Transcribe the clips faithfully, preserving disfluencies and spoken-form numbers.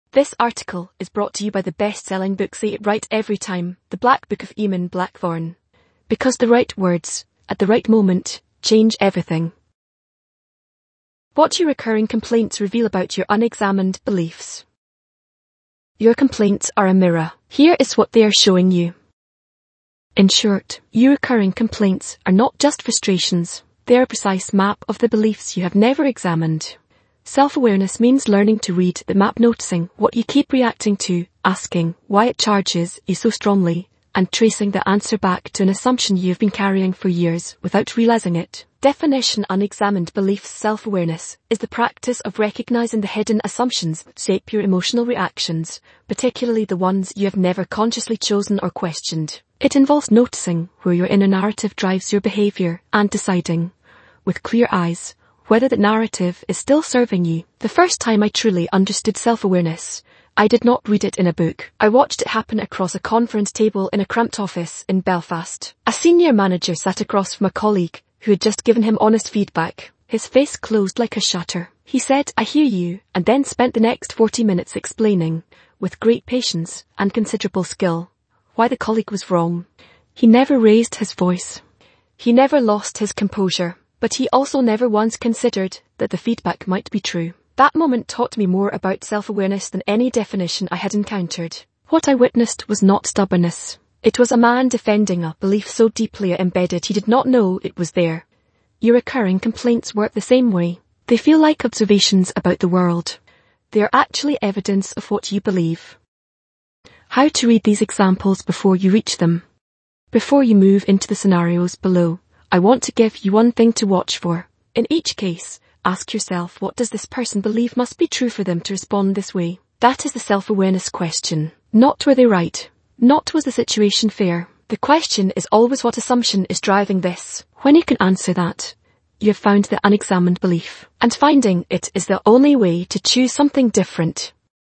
This article is brought to you by the best-selling book Say It Right Every Time, The Black Book of Eamon Blackthorne. Because the right words, at the right moment, change everything. What your recurring complaints reveal about your unexamined beliefs. Your complaints are a mirror. Here is what they are showing you. In short, your recurring complaints are not just frustrations, they are a precise map of the beliefs you have never examined. Self-awareness means learning to read the map, noticing what you keep reacting to, asking why it charges you so strongly, and tracing the answer back to an assumption you've been carrying for years without realizing it. Definition: unexamined beliefs. Self-awareness is the practice of recognizing the hidden assumptions that shape your emotional reactions, particularly the ones you have never consciously chosen or questioned. It involves noticing where your inner narrative drives your behavior and deciding, with clear eyes, whether that narrative is still serving you. The first time I truly understood self-awareness, I did not read it in a book. I watched it happen across a conference table in a cramped office in Belfast. A senior manager sat across from a colleague who had just given him honest feedback. His face closed like a shutter. He said, "I hear you," and then spent the next forty minutes explaining, with great patience and considerable skill, why the colleague was wrong. He never raised his voice. He never lost his composure, but he also never once considered that the feedback might be true. That moment taught me more about self-awareness than any definition I had encountered. What I witnessed was not stubbornness. It was a man defending a belief so deeply embedded he did not know it was there. Your recurring complaints work the same way. They feel like observations about the world. They are actually evidence of what you believe. How to read these examples before you reach them. Before you move into the scenarios below, I want to give you one thing to watch for. In each case, ask yourself, what does this person believe must be true for them to respond this way? That is the self-awareness question. Not were they right. Not was the situation fair. The question is always what assumption is driving this. When you can answer that, you have found the unexamined belief. And finding it is the only way to choose something different.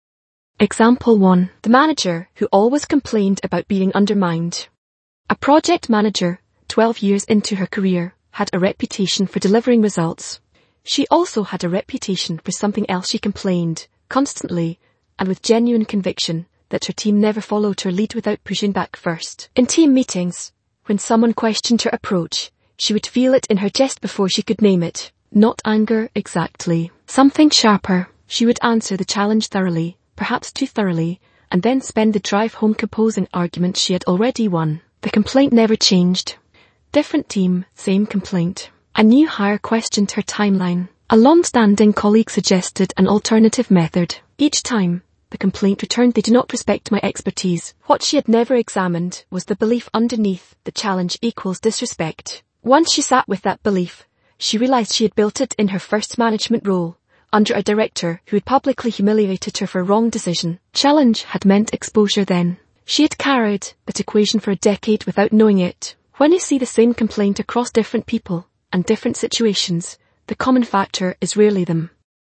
Example one. The manager who always complained about being undermined. A project manager, twelve years into her career, had a reputation for delivering results. She also had a reputation for something else. She complained, constantly, and with genuine conviction, that her team never followed her lead without pushing back first. In team meetings, when someone questioned her approach, she would feel it in her chest before she could name it. Not anger exactly. Something sharper. She would answer the challenge thoroughly, perhaps too thoroughly, and then spend the drive home composing arguments she had already won. The complaint never changed. Different team, same complaint. A new hire questioned her timeline. A long-standing colleague suggested an alternative method. Each time, the complaint returned, "They do not respect my expertise." What she had never examined was the belief underneath: the challenge equals disrespect. Once she sat with that belief, she realized she had built it in her first management role, under a director who had publicly humiliated her for a wrong decision. Challenge had meant exposure then. She had carried that equation for a decade without knowing it. When you see the same complaint across different people and different situations, the common factor is rarely them.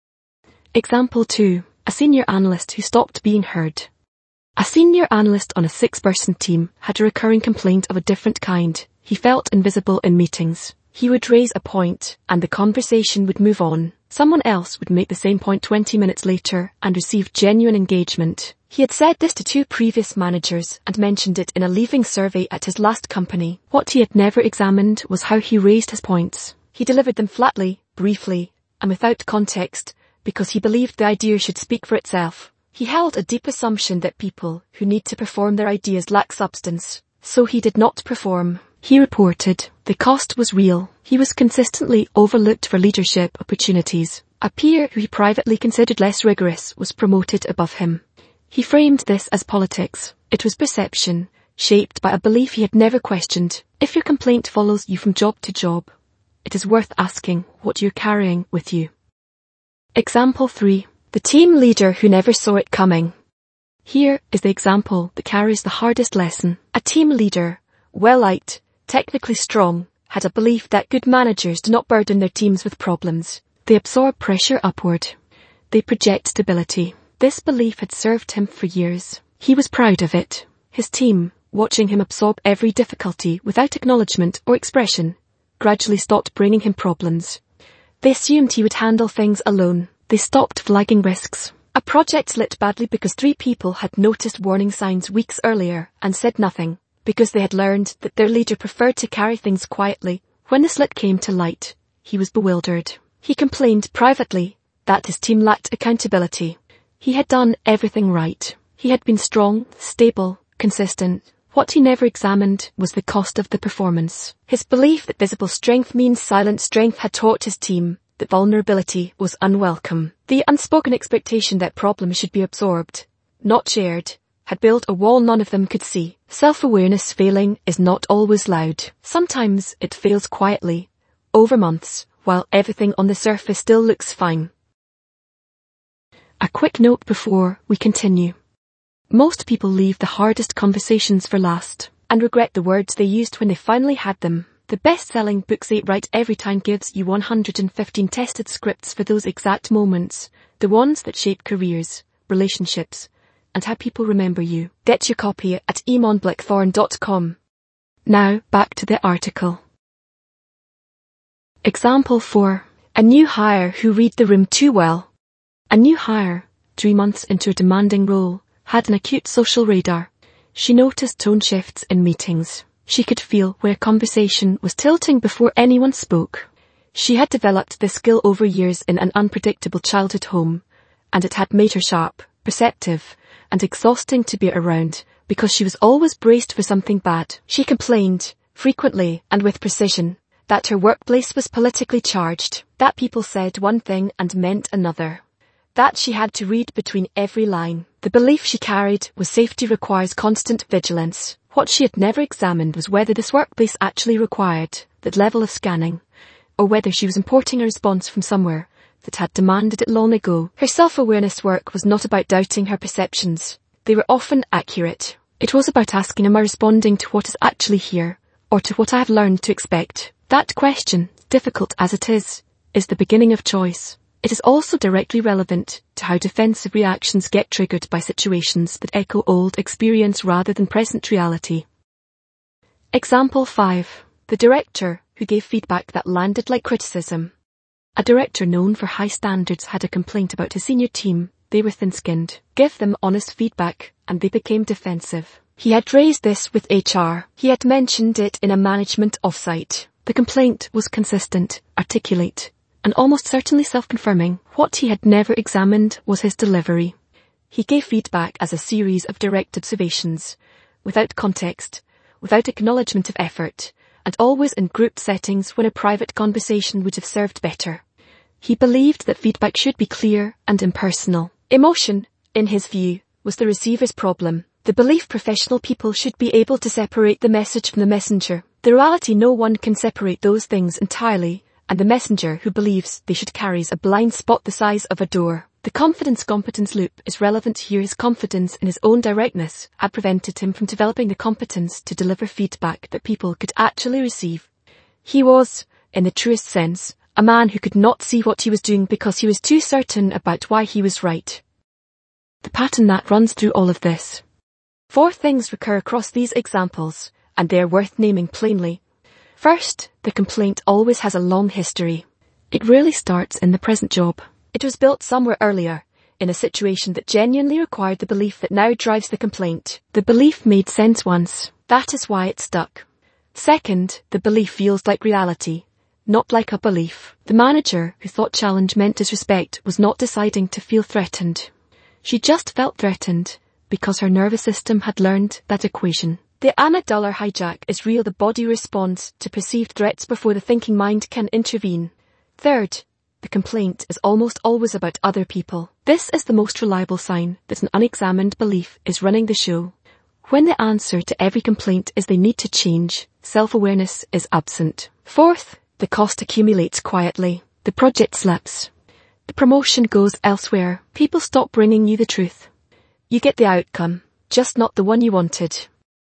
Example two. A senior analyst who stopped being heard. A senior analyst on a six-person team had a recurring complaint of a different kind. He felt invisible in meetings. He would raise a point, and the conversation would move on. Someone else would make the same point twenty minutes later and receive genuine engagement. He had said this to two previous managers and mentioned it in a leaving survey at his last company. What he had never examined was how he raised his points. He delivered them flatly, briefly, and without context, because he believed the idea should speak for itself. He held a deep assumption that people who need to perform their ideas lack substance. So he did not perform. He reported. The cost was real. He was consistently overlooked for leadership opportunities. A peer who he privately considered less rigorous was promoted above him. He framed this as politics. It was perception, shaped by a belief he had never questioned. If your complaint follows you from job to job, it is worth asking what you're carrying with you. Example three. The team leader who never saw it coming. Here is the example that carries the hardest lesson. A team leader, well-liked, technically strong, had a belief that good managers do not burden their teams with problems. They absorb pressure upward. They project stability. This belief had served him for years. He was proud of it. His team, watching him absorb every difficulty without acknowledgement or expression, gradually stopped bringing him problems. They assumed he would handle things alone. They stopped flagging risks. A project slipped badly because three people had noticed warning signs weeks earlier and said nothing, because they had learned that their leader preferred to carry things quietly. When the slip came to light, he was bewildered. He complained privately that his team lacked accountability. He had done everything right. He had been strong, stable, consistent. What he never examined was the cost of the performance. His belief that visible strength means silent strength had taught his team that vulnerability was unwelcome. The unspoken expectation that problems should be absorbed, not shared, had built a wall none of them could see. Self-awareness failing is not always loud. Sometimes it fails quietly, over months, while everything on the surface still looks fine. A quick note before we continue. Most people leave the hardest conversations for last, and regret the words they used when they finally had them. The best-selling books Eight Right Every Time gives you one hundred fifteen tested scripts for those exact moments, the ones that shape careers, relationships, and how people remember you. Get your copy at eamon blackthorn dot com. Now, back to the article. Example four. A new hire who read the room too well. A new hire, three months into a demanding role, had an acute social radar. She noticed tone shifts in meetings. She could feel where conversation was tilting before anyone spoke. She had developed this skill over years in an unpredictable childhood home, and it had made her sharp, perceptive, and exhausting to be around because she was always braced for something bad. She complained, frequently and with precision, that her workplace was politically charged, that people said one thing and meant another, that she had to read between every line. The belief she carried was safety requires constant vigilance. What she had never examined was whether this workplace actually required that level of scanning, or whether she was importing a response from somewhere that had demanded it long ago. Her self-awareness work was not about doubting her perceptions. They were often accurate. It was about asking, am I responding to what is actually here, or to what I have learned to expect? That question, difficult as it is, is the beginning of choice. It is also directly relevant to how defensive reactions get triggered by situations that echo old experience rather than present reality. Example five. The director who gave feedback that landed like criticism. A director known for high standards had a complaint about his senior team. They were thin-skinned. Give them honest feedback, and they became defensive. He had raised this with H R. He had mentioned it in a management offsite. The complaint was consistent, articulate, and almost certainly self-confirming. What he had never examined was his delivery. He gave feedback as a series of direct observations, without context, without acknowledgement of effort, and always in group settings when a private conversation would have served better. He believed that feedback should be clear and impersonal. Emotion, in his view, was the receiver's problem. The belief professional people should be able to separate the message from the messenger. The reality no one can separate those things entirely, and the messenger who believes they should carries a blind spot the size of a door. The confidence-competence loop is relevant here. His confidence in his own directness had prevented him from developing the competence to deliver feedback that people could actually receive. He was, in the truest sense, a man who could not see what he was doing because he was too certain about why he was right. The pattern that runs through all of this. Four things recur across these examples, and they are worth naming plainly. First, the complaint always has a long history. It rarely starts in the present job. It was built somewhere earlier, in a situation that genuinely required the belief that now drives the complaint. The belief made sense once. That is why it stuck. Second, the belief feels like reality, not like a belief. The manager who thought challenge meant disrespect was not deciding to feel threatened. She just felt threatened because her nervous system had learned that equation. The amygdala hijack is real. The body responds to perceived threats before the thinking mind can intervene. Third, the complaint is almost always about other people. This is the most reliable sign that an unexamined belief is running the show. When the answer to every complaint is they need to change, self-awareness is absent. Fourth, the cost accumulates quietly. The project slips. The promotion goes elsewhere. People stop bringing you the truth. You get the outcome, just not the one you wanted.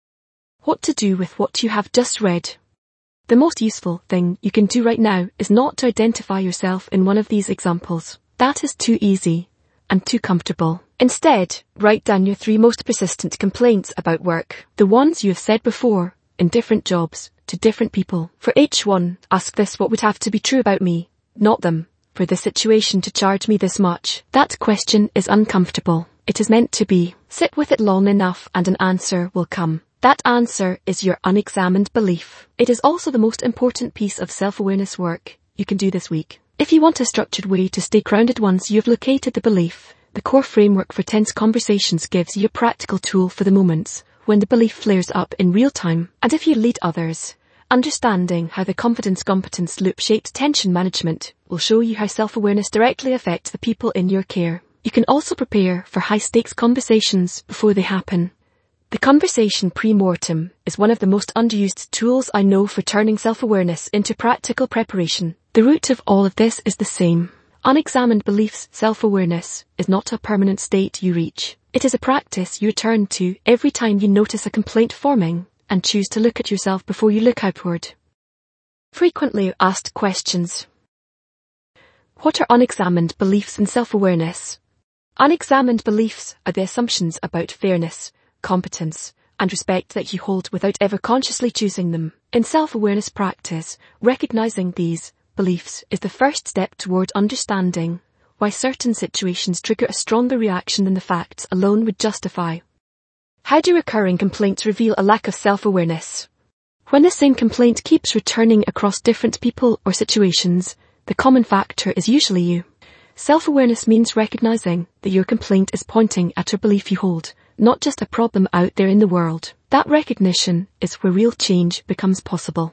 What to do with what you have just read? The most useful thing you can do right now is not to identify yourself in one of these examples. That is too easy and too comfortable. Instead, write down your three most persistent complaints about work, the ones you have said before, in different jobs, to different people. For each one, ask this: what would have to be true about me, not them? for this situation to charge me this much? That question is uncomfortable. It is meant to be. Sit with it long enough and an answer will come. That answer is your unexamined belief. It is also the most important piece of self-awareness work you can do this week. If you want a structured way to stay grounded once you've located the belief, the core framework for tense conversations gives you a practical tool for the moments when the belief flares up in real time. And if you lead others, understanding how the confidence-competence loop-shaped tension management will show you how self-awareness directly affects the people in your care. You can also prepare for high-stakes conversations before they happen. The conversation pre-mortem is one of the most underused tools I know for turning self-awareness into practical preparation. The root of all of this is the same. Unexamined beliefs self-awareness is not a permanent state you reach. It is a practice you return to every time you notice a complaint forming and choose to look at yourself before you look outward. Frequently asked questions. What are unexamined beliefs in self-awareness? Unexamined beliefs are the assumptions about fairness, competence, and respect that you hold without ever consciously choosing them. In self-awareness practice, recognizing these beliefs is the first step toward understanding why certain situations trigger a stronger reaction than the facts alone would justify. How do recurring complaints reveal a lack of self-awareness? When the same complaint keeps returning across different people or situations, the common factor is usually you. Self-awareness means recognizing that your complaint is pointing at a belief you hold, not just a problem out there in the world. That recognition is where real change becomes possible.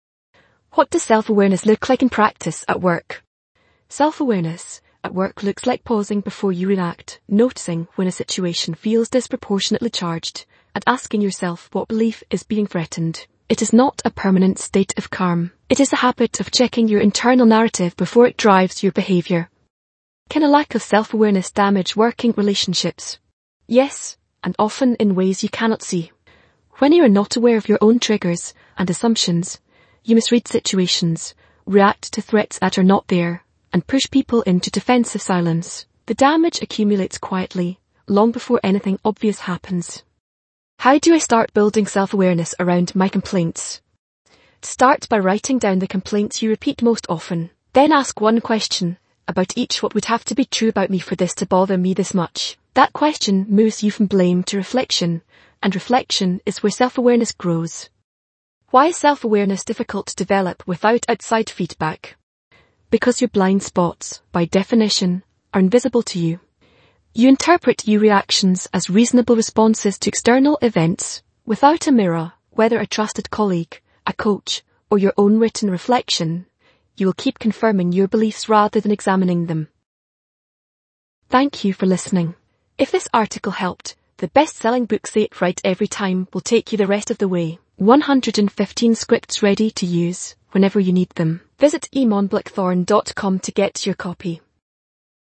What does self-awareness look like in practice at work? Self-awareness at work looks like pausing before you react, noticing when a situation feels disproportionately charged, and asking yourself what belief is being threatened. It is not a permanent state of calm. It is a habit of checking your internal narrative before it drives your behavior. Can a lack of self-awareness damage working relationships? Yes, and often in ways you cannot see. When you are not aware of your own triggers and assumptions, you misread situations, react to threats that are not there, and push people into defensive silence. The damage accumulates quietly, long before anything obvious happens. How do I start building self-awareness around my complaints? Start by writing down the complaints you repeat most often. Then ask one question about each. What would have to be true about me for this to bother me this much? That question moves you from blame to reflection, and reflection is where self-awareness grows. Why is self-awareness difficult to develop without outside feedback? Because your blind spots, by definition, are invisible to you. You interpret your reactions as reasonable responses to external events. Without a mirror, whether a trusted colleague, a coach, or your own written reflection, you will keep confirming your beliefs rather than examining them. Thank you for listening. If this article helped, the best-selling book Say It Right Every Time will take you the rest of the way. one hundred fifteen scripts ready to use whenever you need them. Visit e mon blackthorn dot com to get your copy.